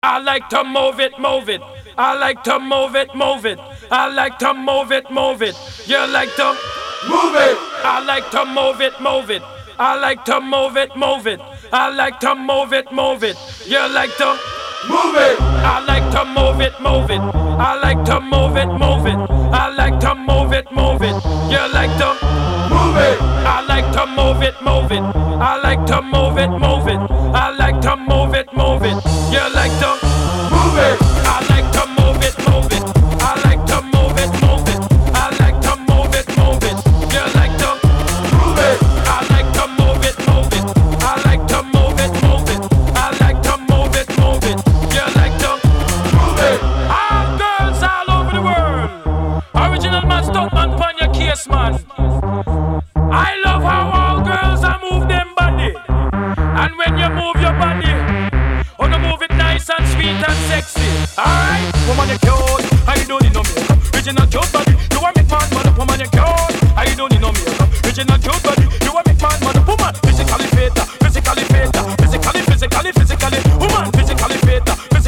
I like to move it, move it. I like to move it, move it. I like to move it, move it. You like to move it. I like to move it, move it. I like to move it, move it. I like to move it, move it. You like to move it. I like to move it, move it. I like to move it, move it. I like to move it, move it. You like to move it. I like to move it, move it. I like to move it, move it. I like to move it, move it. You like to move it. I like to move it, move it. I like to move it, move it. I like to move it, move it. You like to move it. I like to move it, move it. I like to move it, move it. I like to move it, move it. You like to move it. All girls all over the world. Original man, stunt man, pon your case, man. I love how all girls are move them body. And when you move your body, you move it nice and sweet and sexy. Alright, woman you cute, I don't need no makeup. Original cute body, you a make man mad up. Woman you cute, I don't need no makeup. Original cute body, you a make man mad up. Woman, physically fit, physically fit, physically. Woman, physically fit,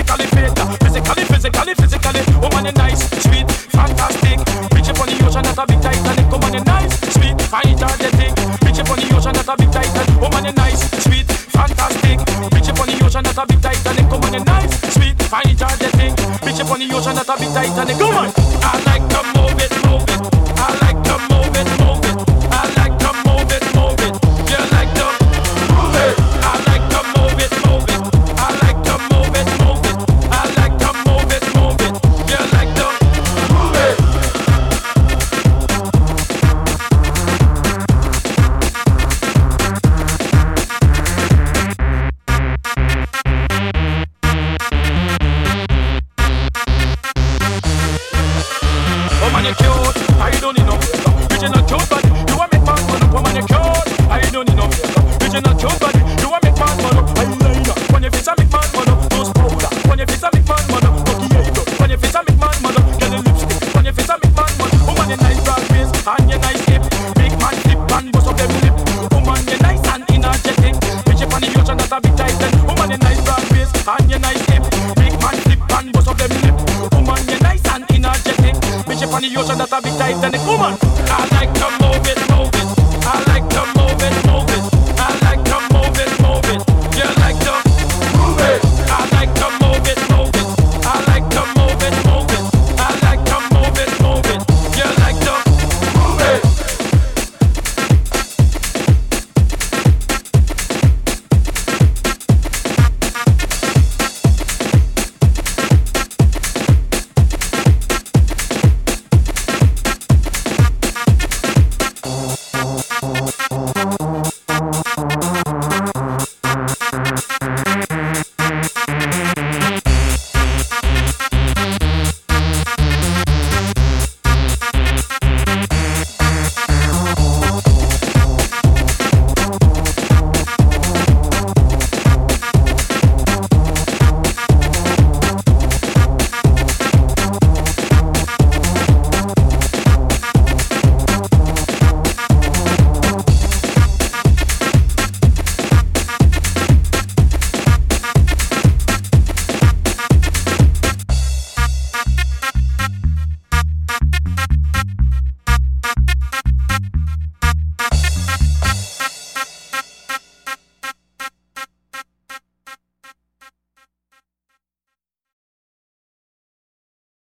physically. Woman you nice, sweet, fantastic. Bitch up on the ocean, not a big Titanic. Woman you nice, sweet, fine, energetic. Bitch up on the ocean, not a big Titanic. Woman you nice, sweet, fantastic. Bitch up on the ocean, not a big Titanic. Woman you nice, sweet, fine, energetic. Bitch up on the ocean, not a big Titanic. Woman, I like to move it, move it. I like to move it, move it. I like to move it, move it. You like to move it. I like to move it, move it. I like to move it, move it. I like to move it, move it. You like to move it. Woman you cute, I don't need no makeup. Original cute body, you a make man man up. Woman you cute, I don't need no makeup. Original cute body, you a make man man up. Eyeliner, when your face a make man man up. Nose powder, when your face a make man man up. Cocky eyebrow, when your face a make man man up. Get the lipstick, when your face a make man man up. Woman you nice broad face and you nice hip. Big man flip and bust up them lip. Woman you nice and energetic. Bitch up on the ocean that's a big titan. Woman you nice broad face and you nice hip. Big man flip and bust up them lip. Woman you nice and energetic. Bitch up on the ocean that's a big Titanic. Woman.